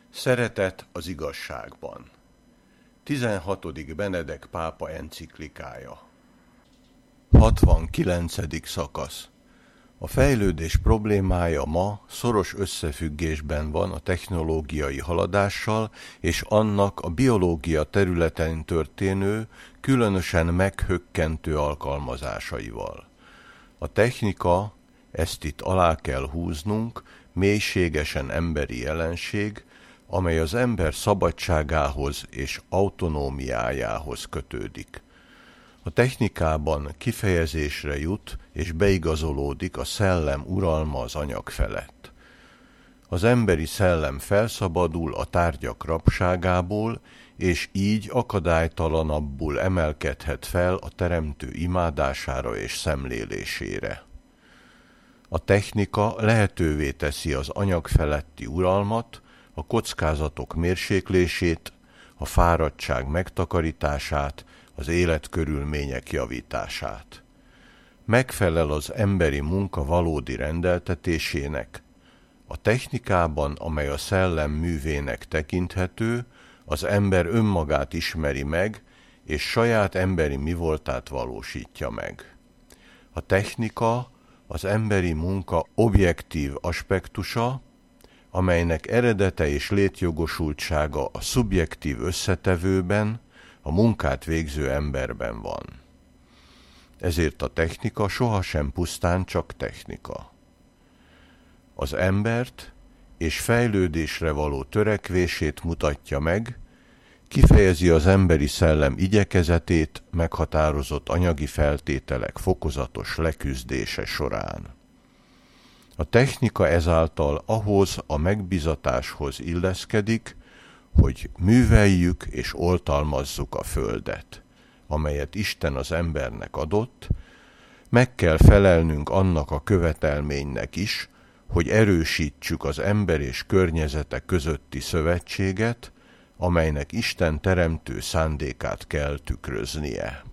Szeretet az igazságban. 16. Benedek pápa enciklikája. 69. szakasz. A fejlődés problémája ma szoros összefüggésben van a technológiai haladással és annak a biológia területén történő, különösen meghökkentő alkalmazásaival. A technika, ezt itt alá kell húznunk, mélységesen emberi jelenség, amely az ember szabadságához és autonómiájához kötődik. A technikában kifejezésre jut és beigazolódik a szellem uralma az anyag felett. Az emberi szellem felszabadul a tárgyak rabságából, és így akadálytalanabbul emelkedhet fel a teremtő imádására és szemlélésére. A technika lehetővé teszi az anyag feletti uralmat, a kockázatok mérséklését, a fáradtság megtakarítását, az életkörülmények javítását. Megfelel az emberi munka valódi rendeltetésének. A technikában, amely a szellem művének tekinthető, az ember önmagát ismeri meg, és saját emberi mivoltát valósítja meg. A technika az emberi munka objektív aspektusa, amelynek eredete és létjogosultsága a szubjektív összetevőben, a munkát végző emberben van. Ezért a technika sohasem pusztán csak technika. Az embert és fejlődésre való törekvését mutatja meg, kifejezi az emberi szellem igyekezetét meghatározott anyagi feltételek fokozatos leküzdése során. A technika ezáltal ahhoz a megbízatáshoz illeszkedik, hogy műveljük és oltalmazzuk a földet, amelyet Isten az embernek adott, meg kell felelnünk annak a követelménynek is, hogy erősítsük az ember és környezete közötti szövetséget, amelynek Isten teremtő szándékát kell tükröznie.